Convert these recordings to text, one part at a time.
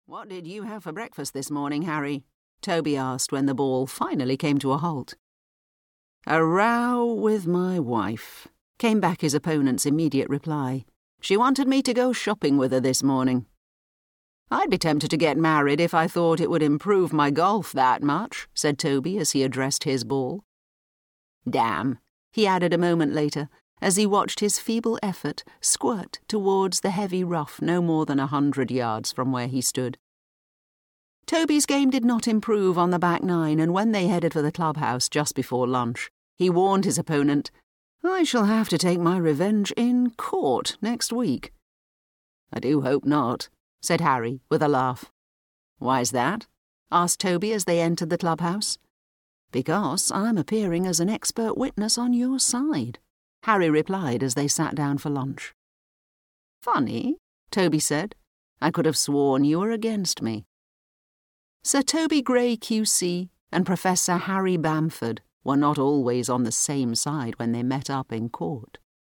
"What did you have for breakfast this morning, Harry?" Toby asked when the ball finally came to a halt. "A row with my wife," came back his opponent's immediate reply. "She wanted me to go shopping with her this morning." "I'd be tempted to get married if I thought it would improve my golf that much," said Toby as he addressed his ball. "Damn," he added a moment later, as he watched his feeble effort squirt towards the heavy rough no more than 100 yards from where he stood. Toby's game did not improve on the back nine, and when they headed for the clubhouse just before lunch, he warned his opponent, "I shall have to take my revenge in court next week." "I do hope not," said Harry with a laugh. "Why's that?" asked Toby as they entered the clubhouse. "Because I'm appearing as an expert witness on your side," Harry replied as they sat down for lunch. "Funny," Toby said. "I could have sworn you were against me." Sir Toby Gray QC and Professor Harry Bamford were not always on the same side when they met up in court.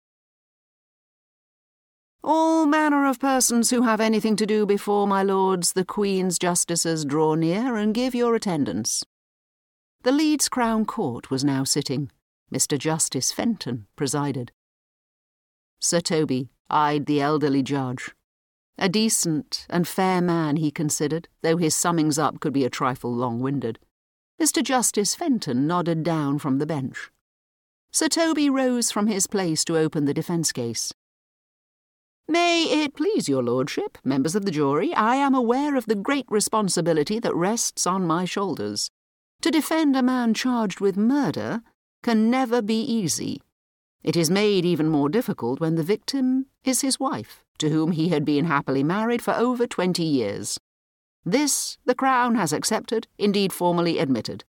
"All manner of persons who have anything to do before my lords the Queen's Justices draw near and give your attendance." The Leeds Crown Court was now sitting. Mr. Justice Fenton presided. Sir Toby eyed the elderly judge. A decent and fair man, he considered, though his summings up could be a trifle long-winded. Mr. Justice Fenton nodded down from the bench. Sir Toby rose from his place to open the defence case. "May it please your lordship, members of the jury, I am aware of the great responsibility that rests on my shoulders. To defend a man charged with murder can never be easy. It is made even more difficult when the victim is his wife, to whom he had been happily married for over 20 years. This the Crown has accepted, indeed formally admitted.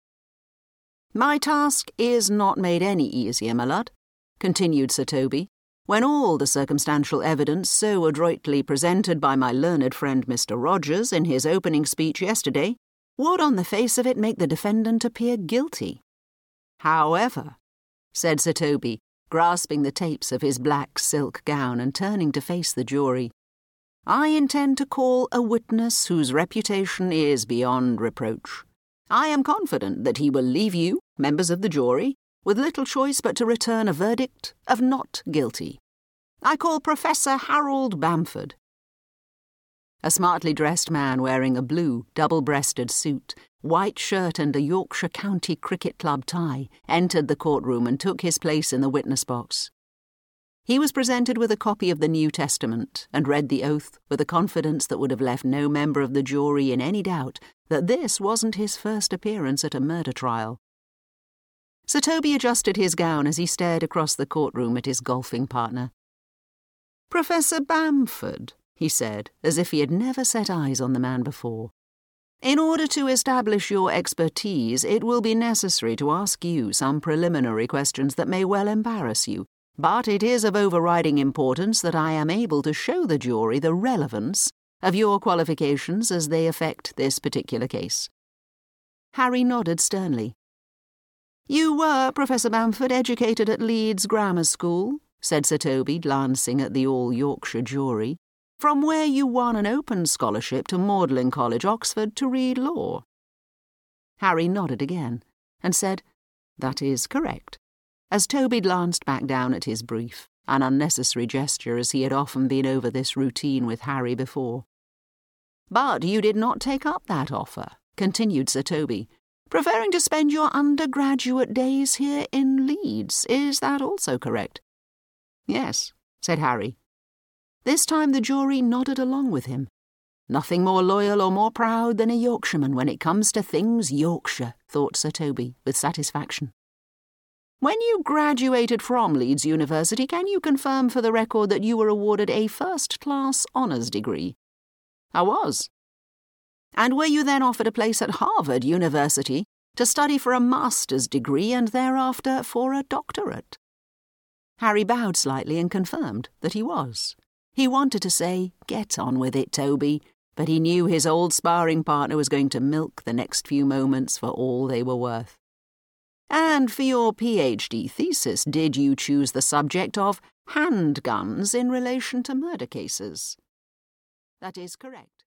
My task is not made any easier, my lord," continued Sir Toby, "when all the circumstantial evidence so adroitly presented by my learned friend Mr. Rogers in his opening speech yesterday would on the face of it make the defendant appear guilty. However," said Sir Toby, grasping the tapes of his black silk gown and turning to face the jury, "I intend to call a witness whose reputation is beyond reproach. I am confident that he will leave you, members of the jury, with little choice but to return a verdict of not guilty. I call Professor Harold Bamford." A smartly dressed man wearing a blue, double-breasted suit, white shirt and a Yorkshire County Cricket Club tie entered the courtroom and took his place in the witness box. He was presented with a copy of the New Testament and read the oath with a confidence that would have left no member of the jury in any doubt that this wasn't his first appearance at a murder trial. Sir Toby adjusted his gown as he stared across the courtroom at his golfing partner. "Professor Bamford," he said, as if he had never set eyes on the man before. "In order to establish your expertise, it will be necessary to ask you some preliminary questions that may well embarrass you, but it is of overriding importance that I am able to show the jury the relevance of your qualifications as they affect this particular case." Harry nodded sternly. "You were, Professor Bamford, educated at Leeds Grammar School," said Sir Toby, glancing at the all-Yorkshire jury, "from where you won an open scholarship to Magdalen College, Oxford, to read law." Harry nodded again and said, "That is correct," as Toby glanced back down at his brief, an unnecessary gesture as he had often been over this routine with Harry before. "But you did not take up that offer," continued Sir Toby, "preferring to spend your undergraduate days here in Leeds. Is that also correct?" "Yes," said Harry. This time the jury nodded along with him. Nothing more loyal or more proud than a Yorkshireman when it comes to things Yorkshire, thought Sir Toby with satisfaction. "When you graduated from Leeds University, can you confirm for the record that you were awarded a first-class honours degree?" "I was." "And were you then offered a place at Harvard University to study for a master's degree and thereafter for a doctorate?" Harry bowed slightly and confirmed that he was. He wanted to say, "Get on with it, Toby," but he knew his old sparring partner was going to milk the next few moments for all they were worth. "And for your PhD thesis, did you choose the subject of handguns in relation to murder cases?" "That is correct."